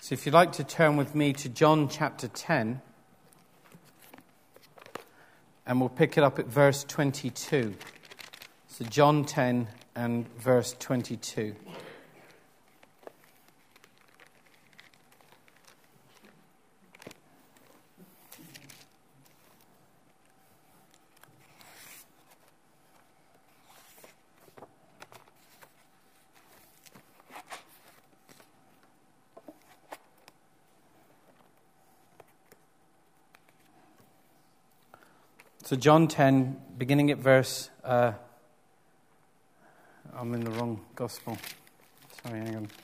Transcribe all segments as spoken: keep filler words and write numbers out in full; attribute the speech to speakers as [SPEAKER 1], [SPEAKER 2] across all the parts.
[SPEAKER 1] So if you'd like to turn with me to John chapter ten, and we'll pick it up at verse twenty-two. So John ten and verse twenty-two. So John ten, beginning at verse... Uh, I'm in the wrong gospel. Sorry, hang on.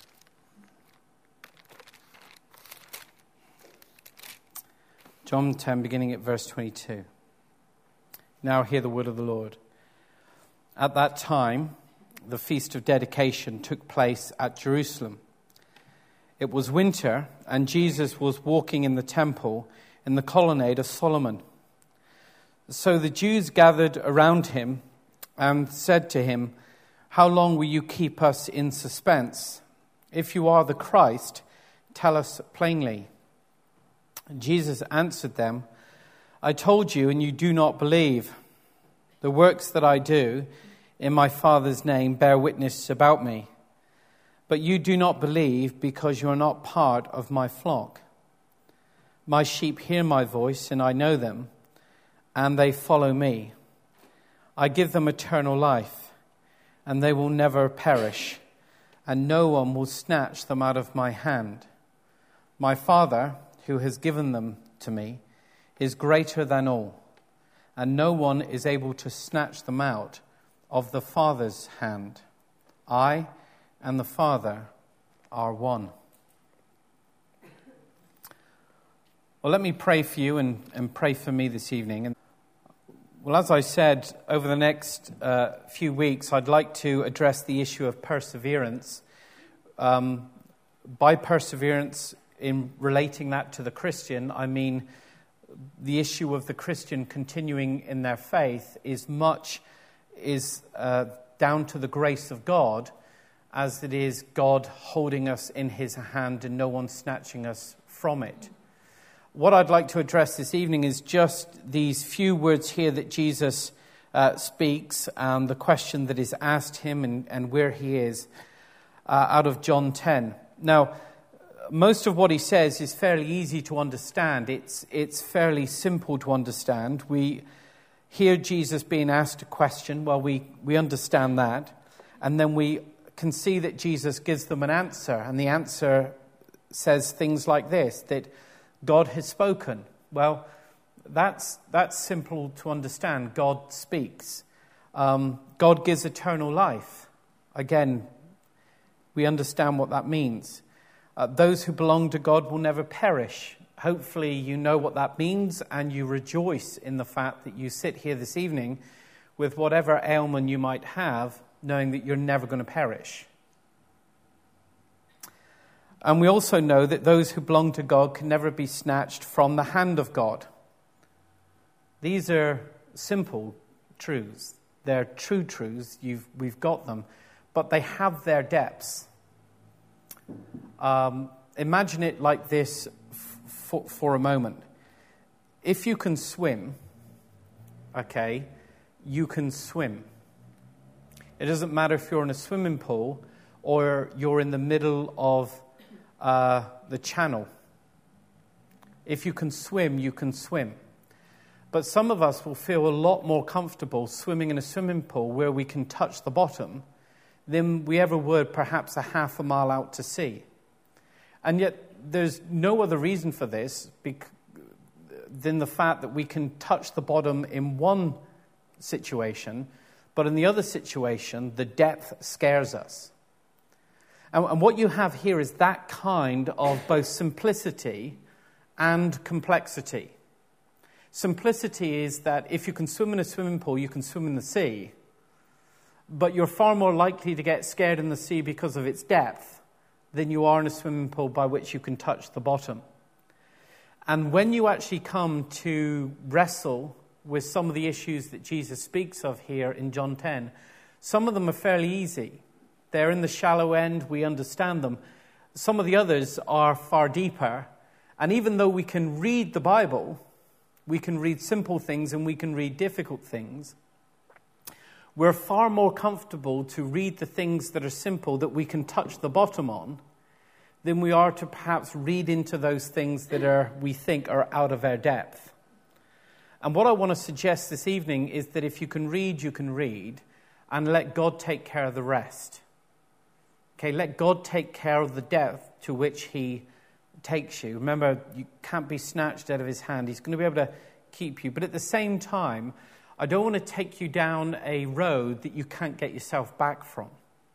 [SPEAKER 1] John ten, beginning at verse twenty-two. Now hear the word of the Lord. At that time, the feast of dedication took place at Jerusalem. It was winter, and Jesus was walking in the temple in the colonnade of Solomon. So the Jews gathered around him and said to him, "How long will you keep us in suspense? If you are the Christ, tell us plainly." Jesus answered them, "I told you, and you do not believe. The works that I do in my Father's name bear witness about me. But you do not believe because you are not part of my flock. My sheep hear my voice, and I know them, and they follow me. I give them eternal life, and they will never perish, and no one will snatch them out of my hand. My Father, who has given them to me, is greater than all, and no one is able to snatch them out of the Father's hand. I and the Father are one." Well, let me pray for you and, and pray for me this evening. And Well, as I said, over the next uh, few weeks, I'd like to address the issue of perseverance. Um, by perseverance, in relating that to the Christian, I mean the issue of the Christian continuing in their faith is much is uh, down to the grace of God, as it is God holding us in his hand and no one snatching us from it. What I'd like to address this evening is just these few words here that Jesus uh, speaks, and the question that is asked him and, and where he is, uh, out of John ten. Now, most of what he says is fairly easy to understand. It's, it's fairly simple to understand. We hear Jesus being asked a question, well, we, we understand that, and then we can see that Jesus gives them an answer, and the answer says things like this, that God has spoken. Well, that's that's simple to understand. God speaks. Um, God gives eternal life. Again, we understand what that means. Uh, those who belong to God will never perish. Hopefully you know what that means, and you rejoice in the fact that you sit here this evening with whatever ailment you might have, knowing that you're never going to perish. And we also know that those who belong to God can never be snatched from the hand of God. These are simple truths. They're true truths. You've, we've got them. But they have their depths. Um, imagine it like this f- for, for a moment. If you can swim, okay, you can swim. It doesn't matter if you're in a swimming pool or you're in the middle of Uh, the channel. If you can swim, you can swim. But some of us will feel a lot more comfortable swimming in a swimming pool where we can touch the bottom than we ever would perhaps a half a mile out to sea. And yet there's no other reason for this bec- than the fact that we can touch the bottom in one situation, but in the other situation, the depth scares us. And what you have here is that kind of both simplicity and complexity. Simplicity is that if you can swim in a swimming pool, you can swim in the sea. But you're far more likely to get scared in the sea because of its depth than you are in a swimming pool by which you can touch the bottom. And when you actually come to wrestle with some of the issues that Jesus speaks of here in John ten, some of them are fairly easy. They're in the shallow end, we understand them. Some of the others are far deeper. And even though we can read the Bible, we can read simple things and we can read difficult things, we're far more comfortable to read the things that are simple, that we can touch the bottom on, than we are to perhaps read into those things that are we think are out of our depth. And what I want to suggest this evening is that if you can read, you can read, and let God take care of the rest. Okay, let God take care of the depth to which he takes you. Remember, you can't be snatched out of his hand. He's going to be able to keep you. But at the same time, I don't want to take you down a road that you can't get yourself back from.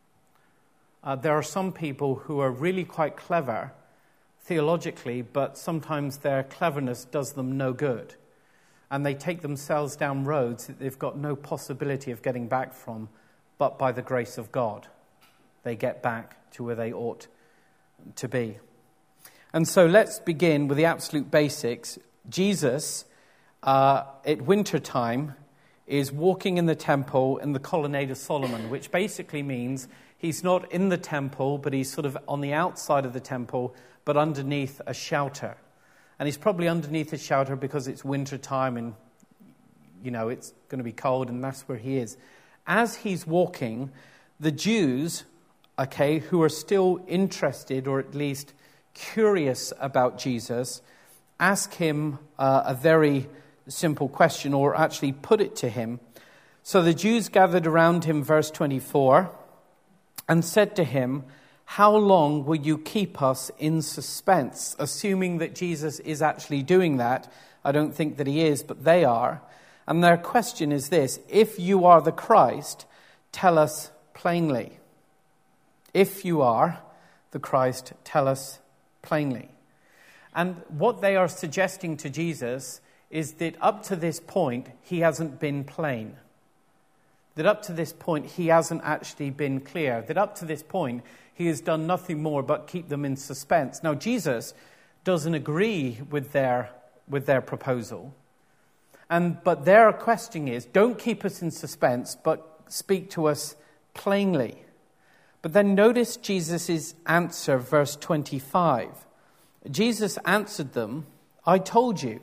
[SPEAKER 1] Uh, there are some people who are really quite clever theologically, but sometimes their cleverness does them no good. And they take themselves down roads that they've got no possibility of getting back from, but by the grace of God, they get back to where they ought to be. And so let's begin with the absolute basics. Jesus, uh, at winter time, is walking in the temple in the colonnade of Solomon, which basically means he's not in the temple, but he's sort of on the outside of the temple, but underneath a shelter. And he's probably underneath a shelter because it's winter time and, you know, it's going to be cold, and that's where he is. As he's walking, the Jews, okay, who are still interested or at least curious about Jesus, ask him uh, a very simple question, or actually put it to him. So the Jews gathered around him, verse twenty-four, and said to him, "How long will you keep us in suspense?" Assuming that Jesus is actually doing that. I don't think that he is, but they are. And their question is this: if you are the Christ, tell us plainly. If you are the Christ, tell us plainly. And what they are suggesting to Jesus is that up to this point, he hasn't been plain. That up to this point, he hasn't actually been clear. That up to this point, he has done nothing more but keep them in suspense. Now, Jesus doesn't agree with their, with their proposal. And, but their question is, don't keep us in suspense, but speak to us plainly. But then notice Jesus' answer, verse twenty-five. Jesus answered them, "I told you,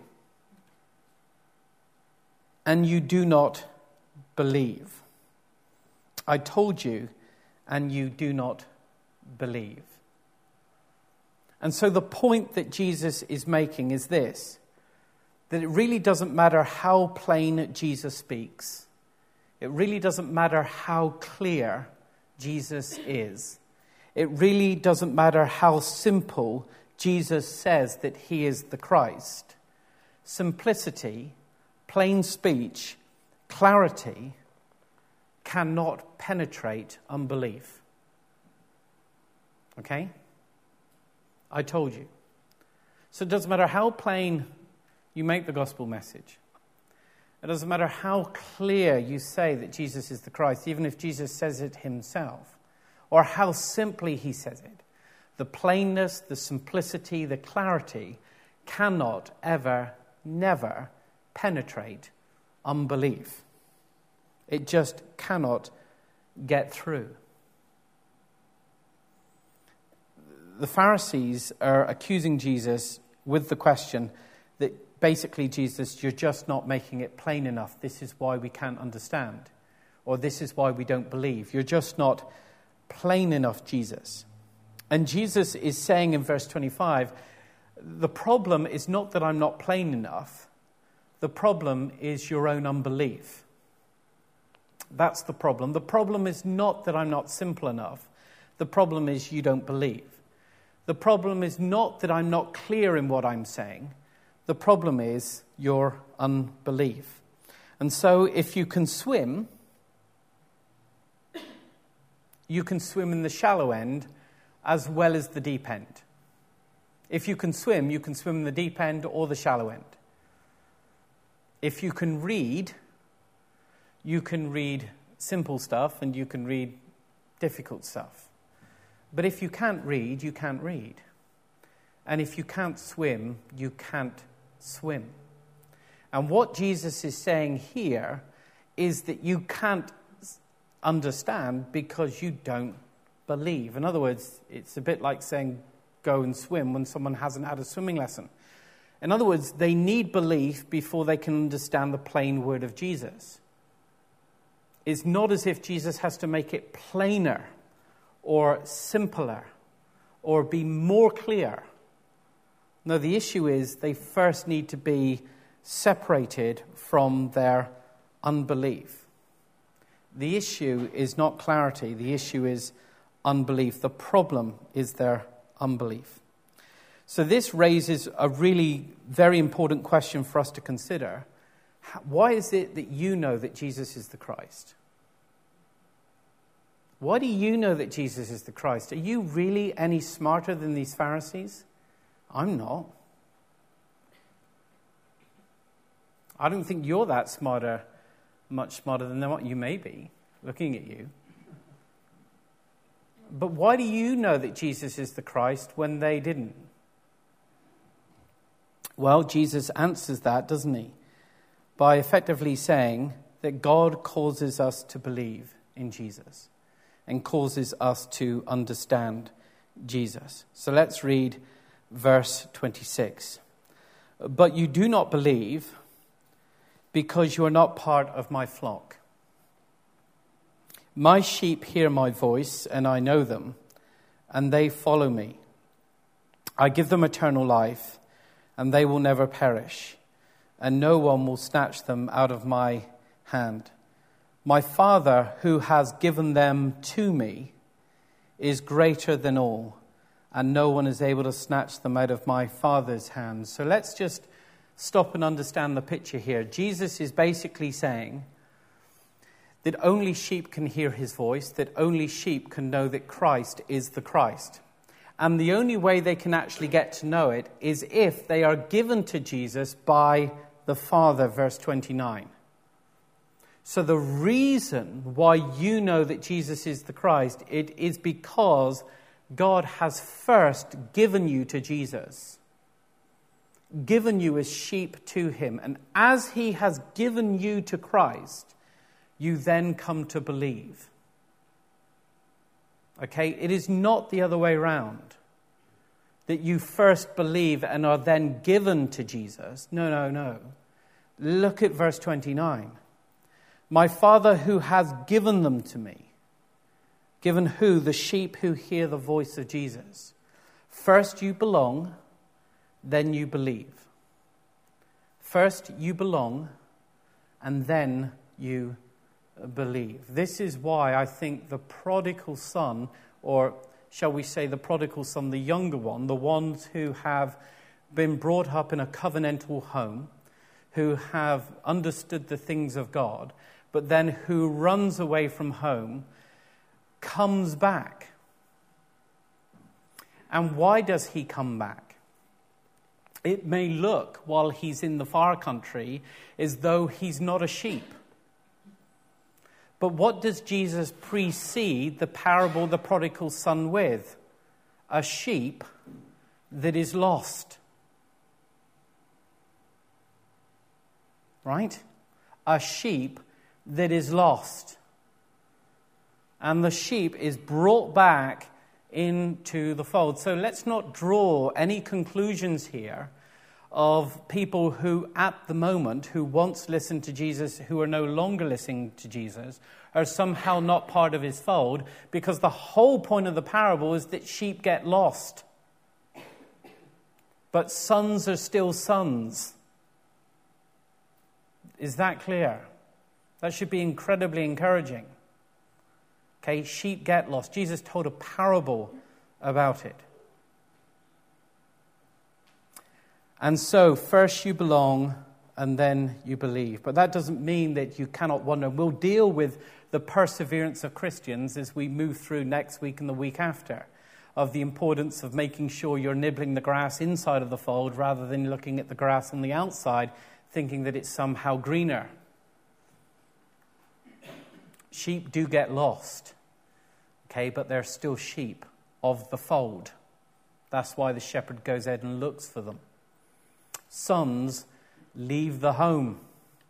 [SPEAKER 1] and you do not believe. I told you, and you do not believe." And so the point that Jesus is making is this: that it really doesn't matter how plain Jesus speaks. It really doesn't matter how clear Jesus is. It really doesn't matter how simple Jesus says that he is the Christ. Simplicity, plain speech, clarity cannot penetrate unbelief. Okay? I told you. So it doesn't matter how plain you make the gospel message. It doesn't matter how clear you say that Jesus is the Christ, even if Jesus says it himself, or how simply he says it. The plainness, the simplicity, the clarity cannot ever, never penetrate unbelief. It just cannot get through. The Pharisees are accusing Jesus with the question that basically, Jesus, you're just not making it plain enough. This is why we can't understand. Or this is why we don't believe. You're just not plain enough, Jesus. And Jesus is saying in verse twenty-five, the problem is not that I'm not plain enough. The problem is your own unbelief. That's the problem. The problem is not that I'm not simple enough. The problem is you don't believe. The problem is not that I'm not clear in what I'm saying. The problem is your unbelief. And so if you can swim, you can swim in the shallow end as well as the deep end. If you can swim, you can swim in the deep end or the shallow end. If you can read, you can read simple stuff and you can read difficult stuff. But if you can't read, you can't read. And if you can't swim, you can't swim. And what Jesus is saying here is that you can't understand because you don't believe. In other words, it's a bit like saying go and swim when someone hasn't had a swimming lesson. In other words, they need belief before they can understand the plain word of Jesus. It's not as if Jesus has to make it plainer or simpler or be more clear. No, the issue is they first need to be separated from their unbelief. The issue is not clarity. The issue is unbelief. The problem is their unbelief. So this raises a really very important question for us to consider. Why is it that you know that Jesus is the Christ? Why do you know that Jesus is the Christ? Are you really any smarter than these Pharisees? I'm not. I don't think you're that smarter, much smarter than what you may be, looking at you. But why do you know that Jesus is the Christ when they didn't? Well, Jesus answers that, doesn't he? By effectively saying that God causes us to believe in Jesus and causes us to understand Jesus. So let's read verse twenty-six. But you do not believe because you are not part of my flock. My sheep hear my voice, and I know them, and they follow me. I give them eternal life, and they will never perish, and no one will snatch them out of my hand. My Father, who has given them to me, is greater than all, and no one is able to snatch them out of my Father's hand. So let's just stop and understand the picture here. Jesus is basically saying that only sheep can hear his voice, that only sheep can know that Christ is the Christ. And the only way they can actually get to know it is if they are given to Jesus by the Father, verse twenty-nine. So the reason why you know that Jesus is the Christ, it is because God has first given you to Jesus, given you as sheep to him. And as he has given you to Christ, you then come to believe. Okay? It is not the other way around, that you first believe and are then given to Jesus. No, no, no. Look at verse twenty-nine. My Father who has given them to me. Given who? The sheep who hear the voice of Jesus. First you belong, then you believe. First you belong, and then you believe. This is why I think the prodigal son, or shall we say the prodigal son, the younger one, the ones who have been brought up in a covenantal home, who have understood the things of God, but then who runs away from home, comes back. And why does he come back? It may look, while he's in the far country, as though he's not a sheep. But what does Jesus precede the parable of the prodigal son with? A sheep that is lost. Right? A sheep that is lost. And the sheep is brought back into the fold. So let's not draw any conclusions here of people who at the moment, who once listened to Jesus, who are no longer listening to Jesus, are somehow not part of his fold, because the whole point of the parable is that sheep get lost. But sons are still sons. Is that clear? That should be incredibly encouraging. Okay, sheep get lost. Jesus told a parable about it. And so, first you belong, and then you believe. But that doesn't mean that you cannot wonder. We'll deal with the perseverance of Christians as we move through next week and the week after, of the importance of making sure you're nibbling the grass inside of the fold rather than looking at the grass on the outside, thinking that it's somehow greener. Sheep do get lost, okay, but they're still sheep of the fold. That's why the shepherd goes out and looks for them. Sons leave the home,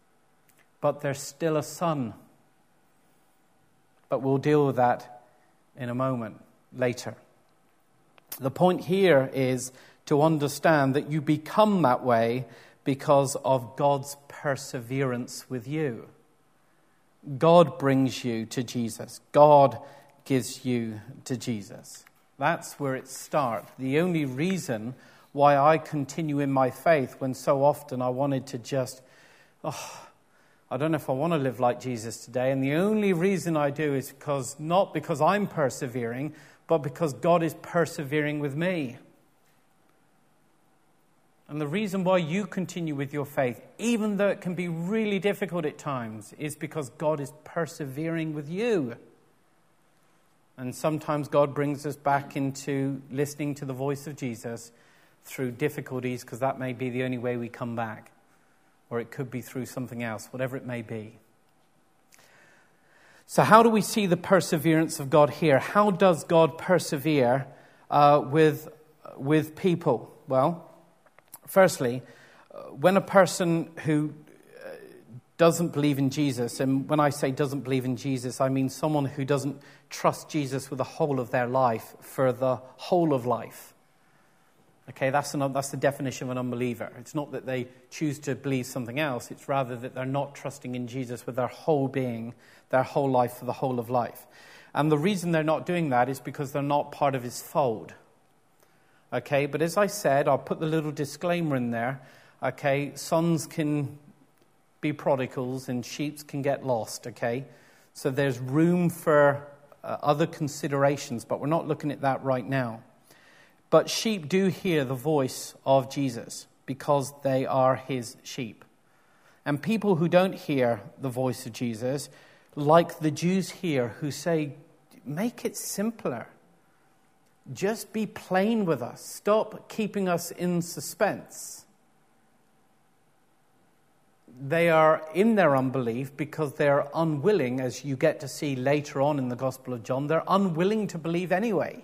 [SPEAKER 1] but they're still a son. But we'll deal with that in a moment later. The point here is to understand that you become that way because of God's perseverance with you. God brings you to Jesus. God gives you to Jesus. That's where it starts. The only reason why I continue in my faith when so often I wanted to just, oh, I don't know if I want to live like Jesus today. And the only reason I do is because, not because I'm persevering, but because God is persevering with me. And the reason why you continue with your faith, even though it can be really difficult at times, is because God is persevering with you. And sometimes God brings us back into listening to the voice of Jesus through difficulties, because that may be the only way we come back. Or it could be through something else, whatever it may be. So how do we see the perseverance of God here? How does God persevere uh, with, with people? Well, firstly, when a person who doesn't believe in Jesus, and when I say doesn't believe in Jesus, I mean someone who doesn't trust Jesus with the whole of their life for the whole of life. Okay, that's, an, that's the definition of an unbeliever. It's not that they choose to believe something else. It's rather that they're not trusting in Jesus with their whole being, their whole life for the whole of life. And the reason they're not doing that is because they're not part of his fold. Okay, but as I said, I'll put the little disclaimer in there. Okay, sons can be prodigals and sheep can get lost. Okay, so there's room for uh, other considerations, but we're not looking at that right now. But sheep do hear the voice of Jesus because they are his sheep. And people who don't hear the voice of Jesus, like the Jews here who say, make it simpler. Just be plain with us. Stop keeping us in suspense. They are in their unbelief because they're unwilling, as you get to see later on in the Gospel of John, they're unwilling to believe anyway.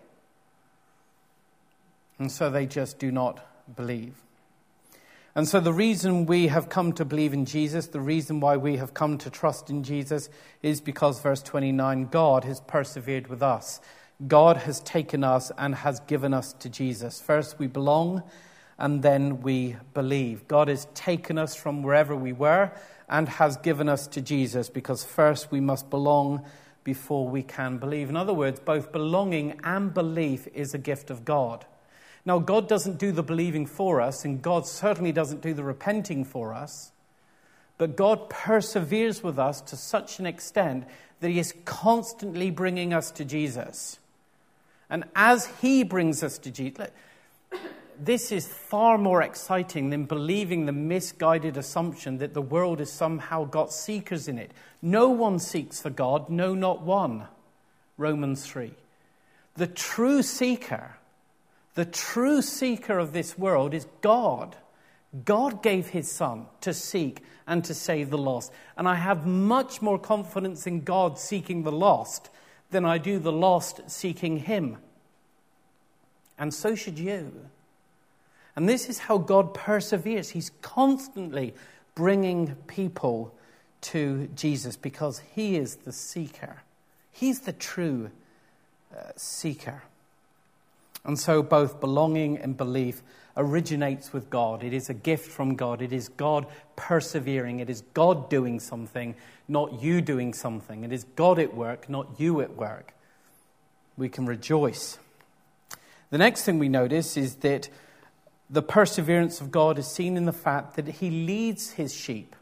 [SPEAKER 1] And so they just do not believe. And so the reason we have come to believe in Jesus, the reason why we have come to trust in Jesus is because, verse twenty-nine, God has persevered with us. God has taken us and has given us to Jesus. First we belong and then we believe. God has taken us from wherever we were and has given us to Jesus because first we must belong before we can believe. In other words, both belonging and belief is a gift of God. Now, God doesn't do the believing for us, and God certainly doesn't do the repenting for us, but God perseveres with us to such an extent that he is constantly bringing us to Jesus. And as he brings us to Jesus, this is far more exciting than believing the misguided assumption that the world has somehow got seekers in it. No one seeks for God, no, not one. Romans three. The true seeker The true seeker of this world is God. God gave his Son to seek and to save the lost. And I have much more confidence in God seeking the lost than I do the lost seeking him. And so should you. And this is how God perseveres. He's constantly bringing people to Jesus because he is the seeker. He's the true uh, seeker. And so both belonging and belief originates with God. It is a gift from God. It is God persevering. It is God doing something, not you doing something. It is God at work, not you at work. We can rejoice. The next thing we notice is that the perseverance of God is seen in the fact that he leads his sheep.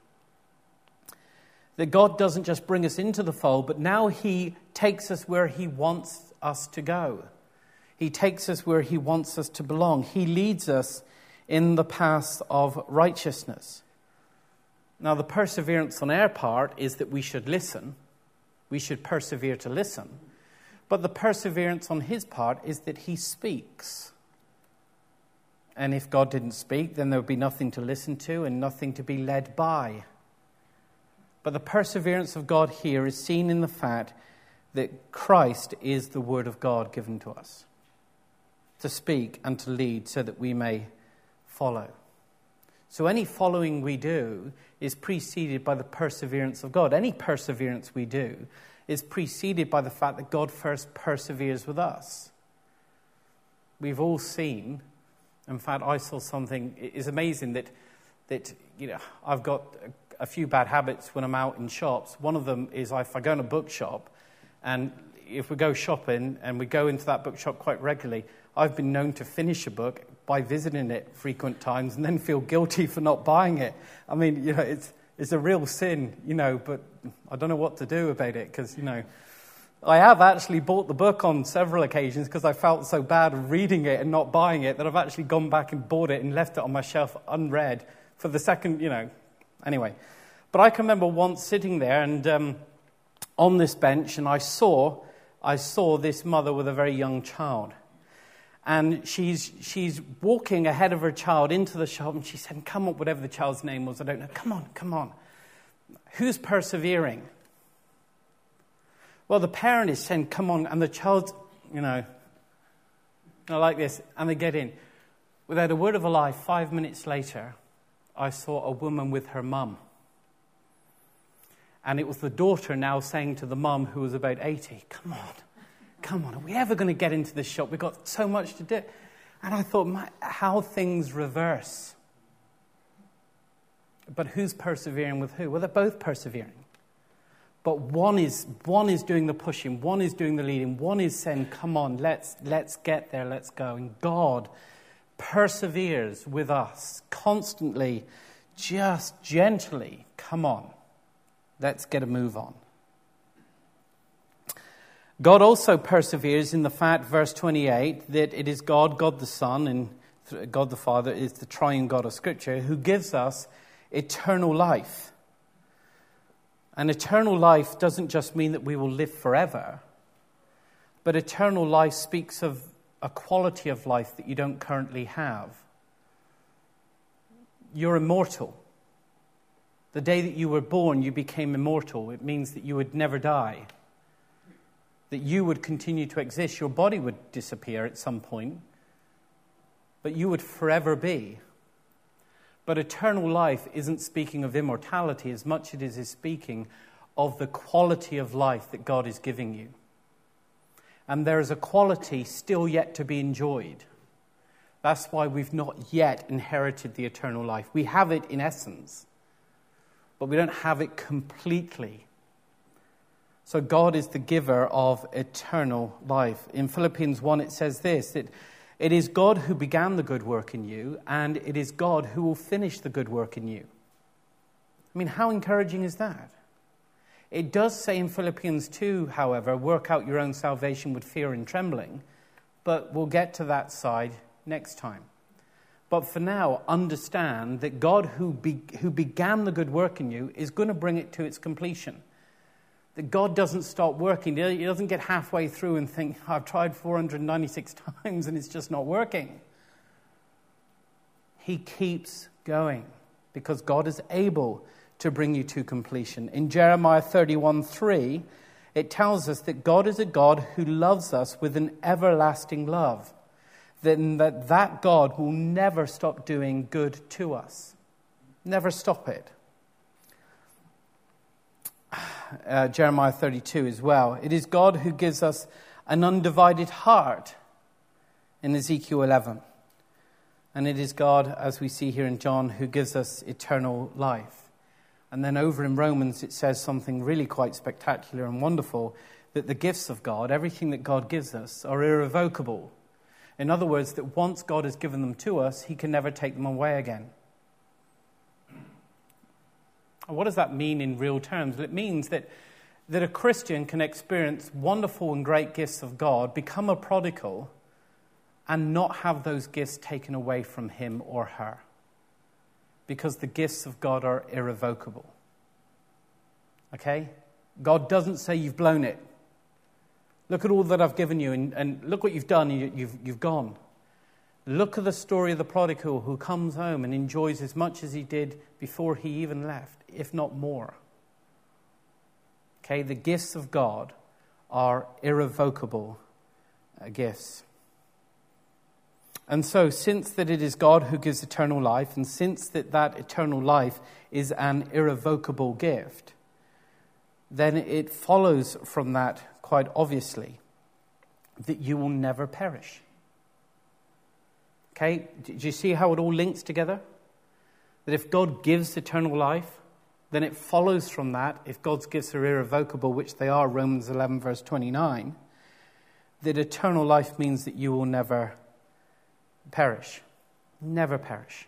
[SPEAKER 1] That God doesn't just bring us into the fold, but now he takes us where he wants us to go. He takes us where he wants us to belong. He leads us in the path of righteousness. Now, the perseverance on our part is that we should listen. We should persevere to listen. But the perseverance on his part is that he speaks. And if God didn't speak, then there would be nothing to listen to and nothing to be led by. But the perseverance of God here is seen in the fact that Christ is the word of God given to us, to speak and to lead so that we may follow. So any following we do is preceded by the perseverance of God. Any perseverance we do is preceded by the fact that God first perseveres with us. We've all seen, in fact, I saw something, it's amazing that, that you know, I've got a, a few bad habits when I'm out in shops. One of them is if I go in a bookshop, and if we go shopping and we go into that bookshop quite regularly, I've been known to finish a book by visiting it frequent times and then feel guilty for not buying it. I mean, you know, it's it's a real sin, you know, but I don't know what to do about it because, you know, I have actually bought the book on several occasions because I felt so bad reading it and not buying it that I've actually gone back and bought it and left it on my shelf unread for the second, you know, anyway. But I can remember once sitting there and um, on this bench, and I saw, I saw this mother with a very young child. And she's she's walking ahead of her child into the shop, and she said, come on, whatever the child's name was, I don't know. Come on, come on. Who's persevering? Well, the parent is saying, come on, and the child, you know, I like this, and they get in. Without a word of a lie, five minutes later, I saw a woman with her mum. And it was the daughter now saying to the mum, who was about eighty, come on. Come on, are we ever going to get into this shop? We've got so much to do. And I thought, my, how things reverse. But who's persevering with who? Well, they're both persevering. But one is one is doing the pushing, one is doing the leading, one is saying, come on, let's let's get there, let's go. And God perseveres with us constantly, just gently, come on, let's get a move on. God also perseveres in the fact, verse twenty-eight, that it is God, God the Son, and God the Father is the triune God of Scripture, who gives us eternal life. And eternal life doesn't just mean that we will live forever, but eternal life speaks of a quality of life that you don't currently have. You're immortal. The day that you were born, you became immortal. It means that you would never die, that you would continue to exist. Your body would disappear at some point, but you would forever be. But eternal life isn't speaking of immortality as much as it is speaking of the quality of life that God is giving you. And there is a quality still yet to be enjoyed. That's why we've not yet inherited the eternal life. We have it in essence, but we don't have it completely. So God is the giver of eternal life. In Philippians one it says this, that it is God who began the good work in you, and it is God who will finish the good work in you. I mean, how encouraging is that? It does say in Philippians two, however, work out your own salvation with fear and trembling, but we'll get to that side next time. But for now, understand that God who, be, who began the good work in you is going to bring it to its completion. That God doesn't stop working. He doesn't get halfway through and think, I've tried four hundred ninety-six times and it's just not working. He keeps going because God is able to bring you to completion. In Jeremiah thirty-one three, it tells us that God is a God who loves us with an everlasting love. Then that that God will never stop doing good to us. Never stop it. Uh, Jeremiah thirty-two as well. It is God who gives us an undivided heart in Ezekiel eleven. And it is God, as we see here in John, who gives us eternal life. And then over in Romans it says something really quite spectacular and wonderful, that the gifts of God, everything that God gives us, are irrevocable. In other words, that once God has given them to us, he can never take them away again. What does that mean in real terms? Well, it means that, that a Christian can experience wonderful and great gifts of God, become a prodigal, and not have those gifts taken away from him or her. Because the gifts of God are irrevocable. Okay? God doesn't say you've blown it. Look at all that I've given you, and, and look what you've done, you, you've, you've gone. Look at the story of the prodigal who comes home and enjoys as much as he did before he even left, if not more. Okay, the gifts of God are irrevocable uh, gifts. And so, since that it is God who gives eternal life, and since that that eternal life is an irrevocable gift, then it follows from that quite obviously that you will never perish. Okay, do you see how it all links together? That if God gives eternal life, then it follows from that, if God's gifts are irrevocable, which they are, Romans eleven verse twenty-nine, that eternal life means that you will never perish. Never perish.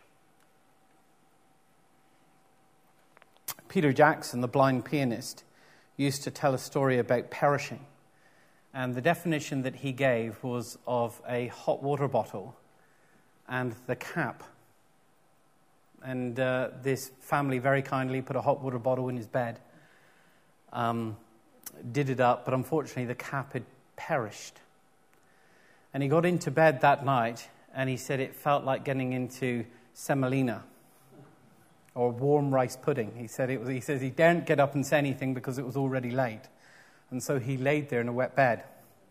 [SPEAKER 1] Peter Jackson, the blind pianist, used to tell a story about perishing. And the definition that he gave was of a hot water bottle and the cap. And uh, this family very kindly put a hot water bottle in his bed, um, did it up, but unfortunately the cap had perished. And he got into bed that night, and he said it felt like getting into semolina or warm rice pudding. He said it was. He says he daren't get up and say anything because it was already late, and so he laid there in a wet bed.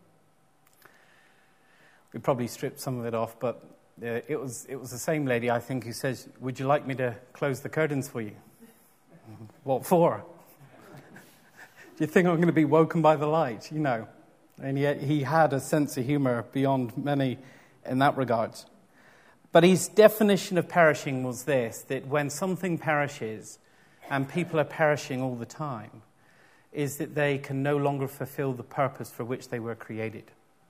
[SPEAKER 1] We probably stripped some of it off, but uh, it was it was the same lady, I think, who says, "Would you like me to close the curtains for you?" What for? Do you think I'm going to be woken by the light? You know. And yet he had a sense of humor beyond many in that regard. But his definition of perishing was this, that when something perishes, and people are perishing all the time, is that they can no longer fulfill the purpose for which they were created.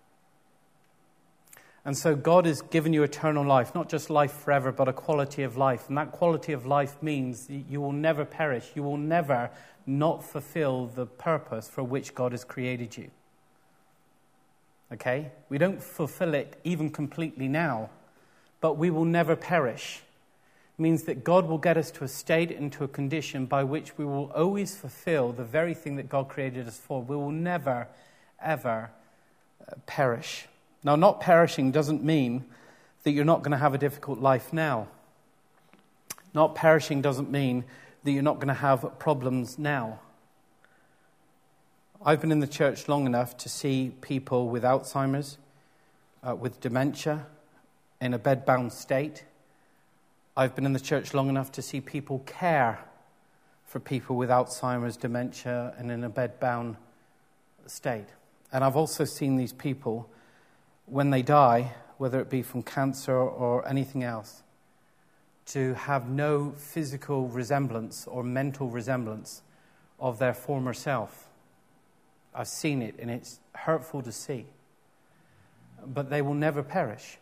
[SPEAKER 1] And so God has given you eternal life, not just life forever, but a quality of life. And that quality of life means that you will never perish. You will never not fulfill the purpose for which God has created you. Okay? We don't fulfill it even completely now, but we will never perish. It means that God will get us to a state and to a condition by which we will always fulfill the very thing that God created us for. We will never, ever uh, perish. Now, not perishing doesn't mean that you're not going to have a difficult life now. Not perishing doesn't mean that you're not going to have problems now. I've been in the church long enough to see people with Alzheimer's, uh, with dementia, in a bedbound state. I've been in the church long enough to see people care for people with Alzheimer's, dementia, and in a bedbound state. And I've also seen these people, when they die, whether it be from cancer or anything else, to have no physical resemblance or mental resemblance of their former self. I've seen it, and it's hurtful to see. But they will never perish.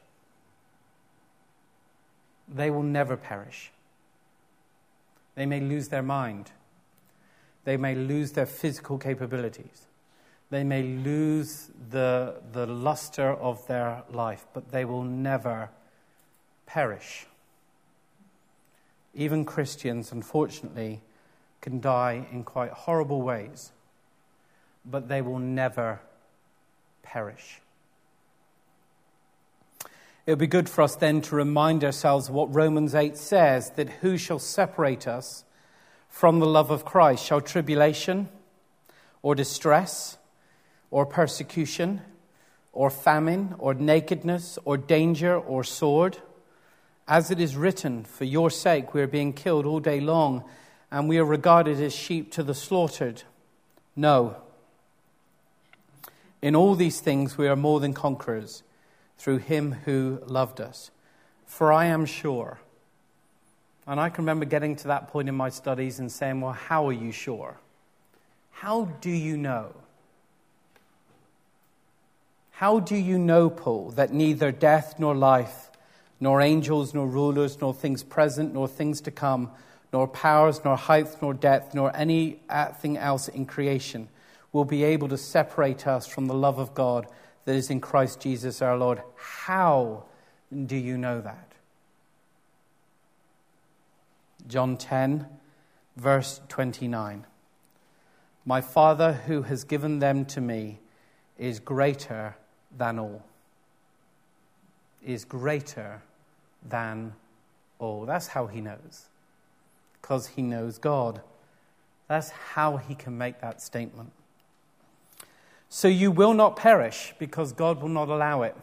[SPEAKER 1] They will never perish. They may lose their mind. They may lose their physical capabilities. They may lose the, the luster of their life, but they will never perish. Even Christians, unfortunately, can die in quite horrible ways, but they will never perish. It would be good for us then to remind ourselves what Romans eight says, that who shall separate us from the love of Christ? Shall tribulation or distress or persecution or famine or nakedness or danger or sword? As it is written, for your sake we are being killed all day long, and we are regarded as sheep to the slaughtered. No. In all these things we are more than conquerors through him who loved us. For I am sure. And I can remember getting to that point in my studies and saying, well, how are you sure? How do you know? How do you know, Paul, that neither death nor life, nor angels, nor rulers, nor things present, nor things to come, nor powers, nor height, nor depth, nor anything else in creation will be able to separate us from the love of God that is in Christ Jesus our Lord? How do you know that? John ten, verse twenty-nine. My Father who has given them to me is greater than all. Is greater than all. That's how he knows. Because he knows God. That's how he can make that statement. So you will not perish because God will not allow it.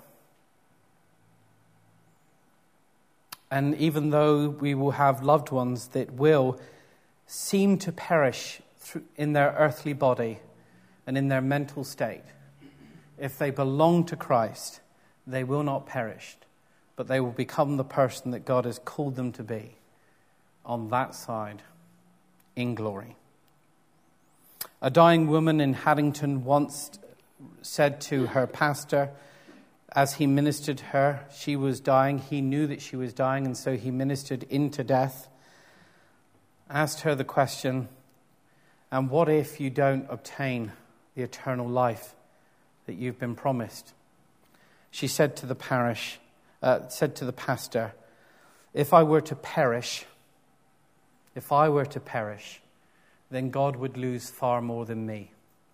[SPEAKER 1] And even though we will have loved ones that will seem to perish in their earthly body and in their mental state, if they belong to Christ, they will not perish, but they will become the person that God has called them to be on that side in glory. A dying woman in Haddington once said to her pastor, as he ministered her, she was dying. He knew that she was dying, and so he ministered into death. Asked her the question, and what if you don't obtain the eternal life that you've been promised? She said to the parish, uh, said to the pastor, if I were to perish, if I were to perish, then God would lose far more than me.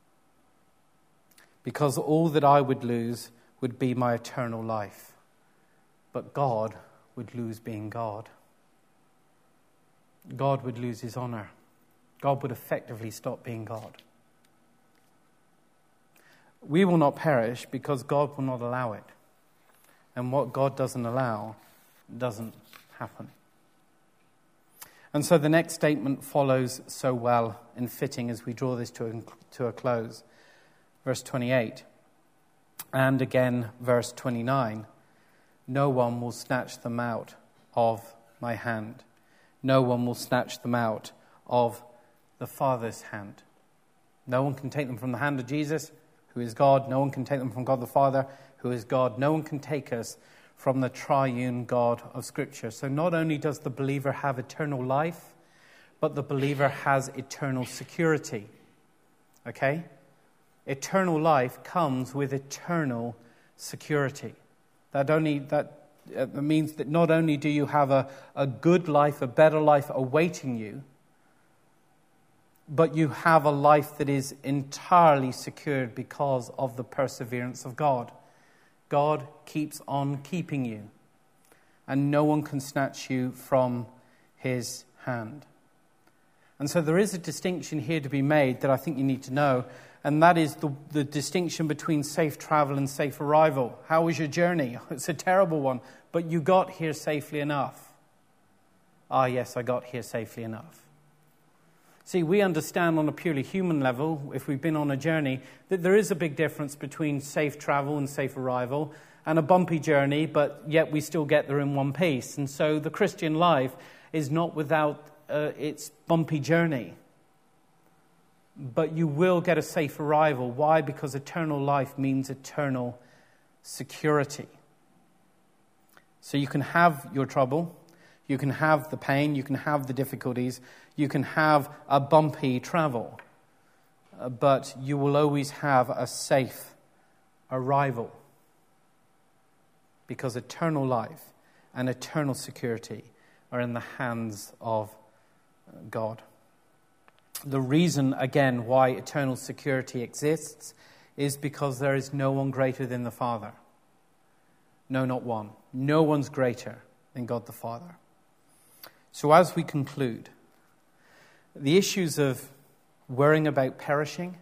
[SPEAKER 1] Because all that I would lose would be my eternal life. But God would lose being God. God would lose his honor. God would effectively stop being God. We will not perish because God will not allow it. And what God doesn't allow doesn't happen. And so the next statement follows so well and fitting as we draw this to a, to a close. Verse twenty-eight. And again, verse twenty-nine. No one will snatch them out of my hand. No one will snatch them out of the Father's hand. No one can take them from the hand of Jesus, who is God. No one can take them from God the Father, who is God. No one can take us from the triune God of Scripture. So not only does the believer have eternal life, but the believer has eternal security. Okay? Eternal life comes with eternal security. That only that uh, means that not only do you have a, a good life, a better life awaiting you, but you have a life that is entirely secured because of the perseverance of God. God keeps on keeping you, and no one can snatch you from his hand. And so there is a distinction here to be made that I think you need to know, and that is the, the distinction between safe travel and safe arrival. How was your journey? It's a terrible one, but you got here safely enough. Ah, yes, I got here safely enough. See, we understand on a purely human level, if we've been on a journey, that there is a big difference between safe travel and safe arrival, and a bumpy journey, but yet we still get there in one piece. And so the Christian life is not without uh, its bumpy journey. But you will get a safe arrival. Why? Because eternal life means eternal security. So you can have your trouble, you can have the pain, you can have the difficulties, you can have a bumpy travel, uh, but you will always have a safe arrival. Because eternal life and eternal security are in the hands of God. The reason, again, why eternal security exists is because there is no one greater than the Father. No, not one. No one's greater than God the Father. So as we conclude, the issues of worrying about perishing,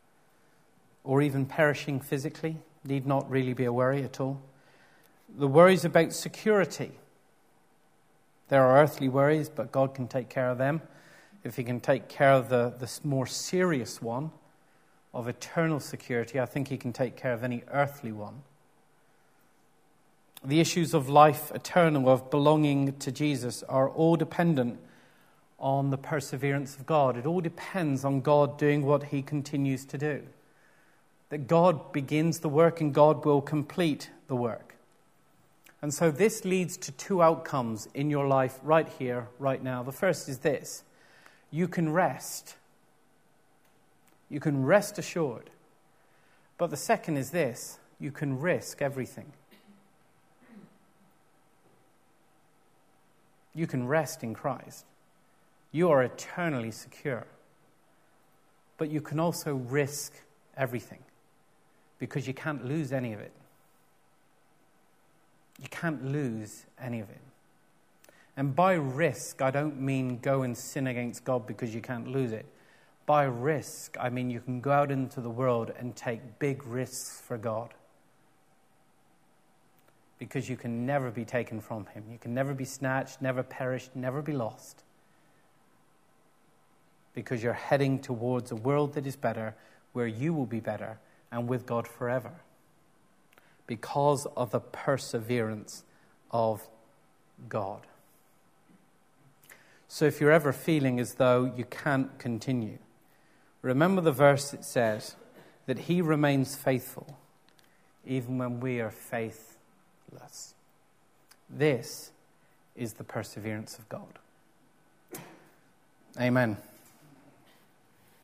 [SPEAKER 1] or even perishing physically, need not really be a worry at all. The worries about security. There are earthly worries, but God can take care of them. If he can take care of the, the more serious one of eternal security, I think he can take care of any earthly one. The issues of life eternal, of belonging to Jesus, are all dependent on the perseverance of God. It all depends on God doing what he continues to do. That God begins the work and God will complete the work. And so this leads to two outcomes in your life right here, right now. The first is this. You can rest. You can rest assured. But the second is this. You can risk everything. You can rest in Christ. You are eternally secure. But you can also risk everything because you can't lose any of it. You can't lose any of it. And by risk, I don't mean go and sin against God because you can't lose it. By risk, I mean you can go out into the world and take big risks for God. Because you can never be taken from him. You can never be snatched, never perish, never be lost. because you're heading towards a world that is better, where you will be better and with God forever, because of the perseverance of God. So if you're ever feeling as though you can't continue, remember the verse that says that he remains faithful even when we are faithless. This is the perseverance of God. Amen.